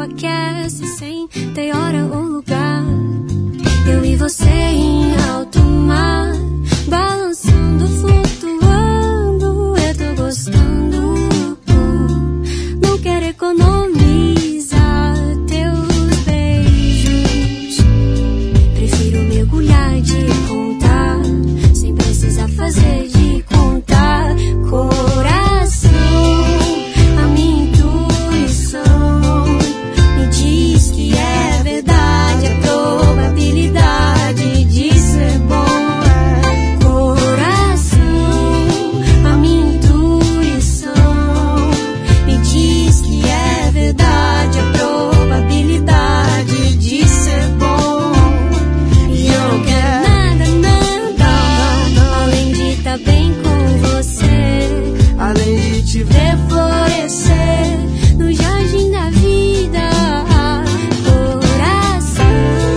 aquece sem ter hora ou lugar. Eu e você em alto mar, balançando, flutuando. Eu tô gostando, não quero economizar teus beijos. Prefiro mergulhar de contar, sem precisar fazer de contar. Coração, a minha intuição me diz que é verdade, a probabilidade de ser bom é. Coração, a minha intuição me diz que é verdade, a probabilidade de ser bom. E eu não quero nada, além de estar bem com você, além de te ver florescer no jardim da vida. Coração,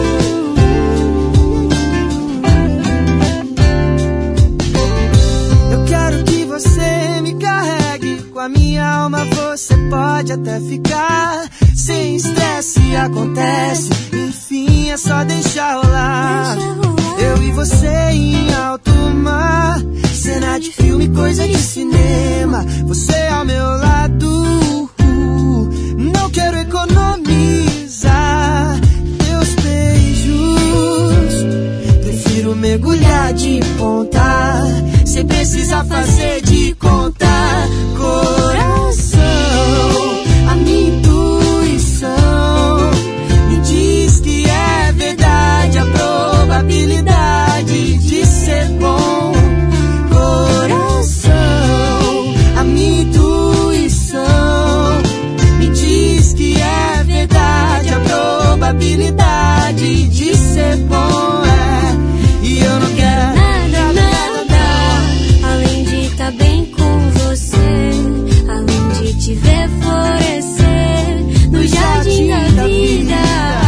eu quero que você me carregue com a minha alma, você pode até ficar sem estresse, acontece, enfim, é só deixar rolar. Eu e você em alto mar, cena de filme, coisa de cinema, você ao meu lado. Não quero economizar teus beijos, prefiro mergulhar de ponta, sem precisar fazer de conta. Coração, a minha intuição me diz que é verdade, a probabilidade de ser bom. Coração, a minha intuição me diz que é verdade, a probabilidade de ser bom é. E eu não quero nada, além de estar bem com você, além de te ver florescer no jardim da vida.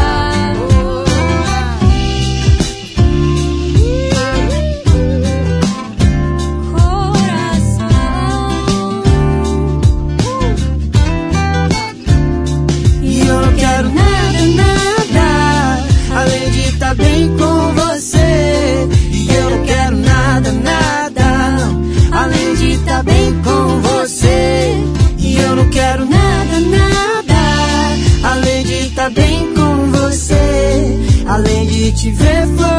E eu não quero nada, além de estar bem com você. E eu não quero nada, além de estar bem com você. E eu não quero nada, além de estar bem com você, além de te ver florescer